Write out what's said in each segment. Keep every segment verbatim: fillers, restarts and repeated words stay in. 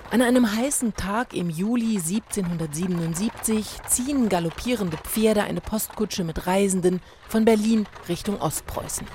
An einem heißen Tag im Juli siebzehnhundertsiebenundsiebzig ziehen galoppierende Pferde eine Postkutsche mit Reisenden von Berlin Richtung Ostpreußen.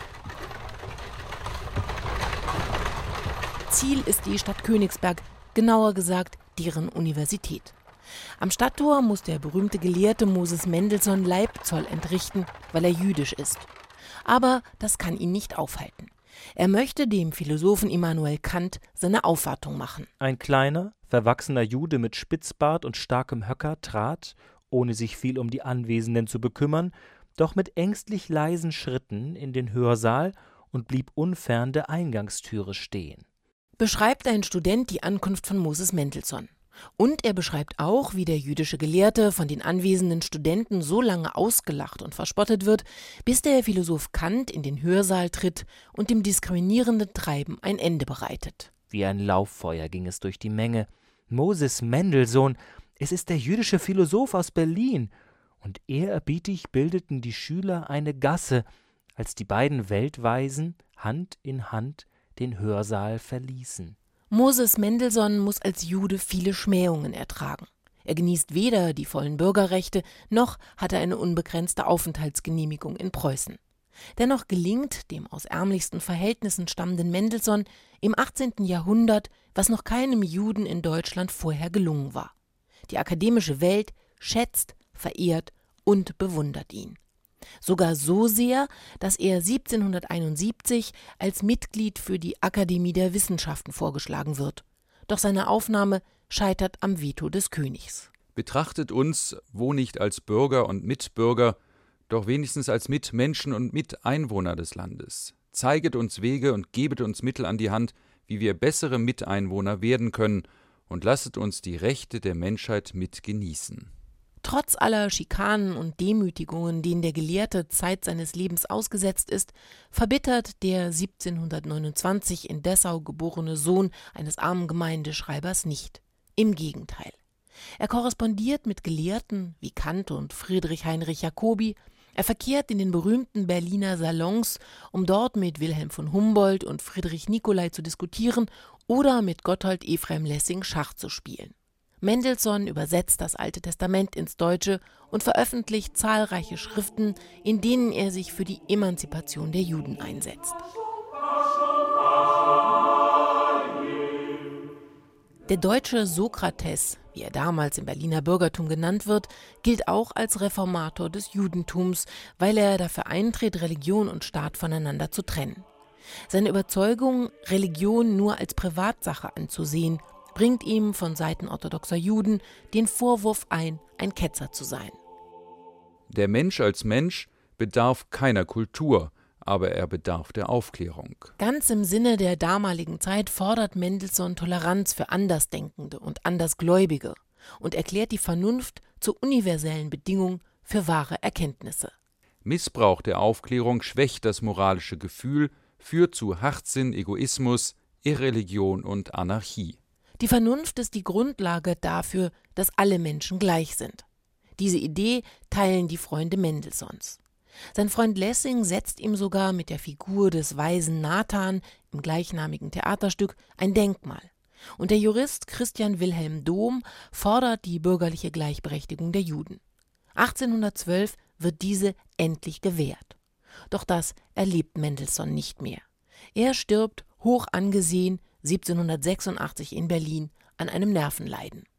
Ziel ist die Stadt Königsberg, genauer gesagt deren Universität. Am Stadttor muss der berühmte Gelehrte Moses Mendelssohn Leibzoll entrichten, weil er jüdisch ist. Aber das kann ihn nicht aufhalten. Er möchte dem Philosophen Immanuel Kant seine Aufwartung machen. Ein kleiner, verwachsener Jude mit Spitzbart und starkem Höcker trat, ohne sich viel um die Anwesenden zu bekümmern, doch mit ängstlich leisen Schritten in den Hörsaal und blieb unfern der Eingangstüre stehen. Beschreibt ein Student die Ankunft von Moses Mendelssohn. Und er beschreibt auch, wie der jüdische Gelehrte von den anwesenden Studenten so lange ausgelacht und verspottet wird, bis der Philosoph Kant in den Hörsaal tritt und dem diskriminierenden Treiben ein Ende bereitet. Wie ein Lauffeuer ging es durch die Menge. Moses Mendelssohn, es ist der jüdische Philosoph aus Berlin. Und ehrerbietig bildeten die Schüler eine Gasse, als die beiden Weltweisen Hand in Hand den Hörsaal verließen. Moses Mendelssohn muss als Jude viele Schmähungen ertragen. Er genießt weder die vollen Bürgerrechte, noch hat er eine unbegrenzte Aufenthaltsgenehmigung in Preußen. Dennoch gelingt dem aus ärmlichsten Verhältnissen stammenden Mendelssohn im achtzehnten Jahrhundert, was noch keinem Juden in Deutschland vorher gelungen war. Die akademische Welt schätzt, verehrt und bewundert ihn. Sogar so sehr, dass er siebzehnhunderteinundsiebzig als Mitglied für die Akademie der Wissenschaften vorgeschlagen wird. Doch seine Aufnahme scheitert am Veto des Königs. Betrachtet uns, wo nicht als Bürger und Mitbürger, doch wenigstens als Mitmenschen und Miteinwohner des Landes. Zeiget uns Wege und gebet uns Mittel an die Hand, wie wir bessere Miteinwohner werden können, und lasset uns die Rechte der Menschheit mit genießen. Trotz aller Schikanen und Demütigungen, denen der Gelehrte Zeit seines Lebens ausgesetzt ist, verbittert der siebzehnhundertneunundzwanzig in Dessau geborene Sohn eines armen Gemeindeschreibers nicht. Im Gegenteil. Er korrespondiert mit Gelehrten wie Kant und Friedrich Heinrich Jacobi. Er verkehrt in den berühmten Berliner Salons, um dort mit Wilhelm von Humboldt und Friedrich Nicolai zu diskutieren oder mit Gotthold Ephraim Lessing Schach zu spielen. Mendelssohn übersetzt das Alte Testament ins Deutsche und veröffentlicht zahlreiche Schriften, in denen er sich für die Emanzipation der Juden einsetzt. Der deutsche Sokrates, wie er damals im Berliner Bürgertum genannt wird, gilt auch als Reformator des Judentums, weil er dafür eintritt, Religion und Staat voneinander zu trennen. Seine Überzeugung, Religion nur als Privatsache anzusehen, bringt ihm von Seiten orthodoxer Juden den Vorwurf ein, ein Ketzer zu sein. Der Mensch als Mensch bedarf keiner Kultur, aber er bedarf der Aufklärung. Ganz im Sinne der damaligen Zeit fordert Mendelssohn Toleranz für Andersdenkende und Andersgläubige und erklärt die Vernunft zur universellen Bedingung für wahre Erkenntnisse. Missbrauch der Aufklärung schwächt das moralische Gefühl, führt zu Hartsinn, Egoismus, Irreligion und Anarchie. Die Vernunft ist die Grundlage dafür, dass alle Menschen gleich sind. Diese Idee teilen die Freunde Mendelssohns. Sein Freund Lessing setzt ihm sogar mit der Figur des weisen Nathan im gleichnamigen Theaterstück ein Denkmal. Und der Jurist Christian Wilhelm Dohm fordert die bürgerliche Gleichberechtigung der Juden. achtzehnhundertzwölf wird diese endlich gewährt. Doch das erlebt Mendelssohn nicht mehr. Er stirbt hoch angesehen siebzehnhundertsechsundachtzig in Berlin an einem Nervenleiden.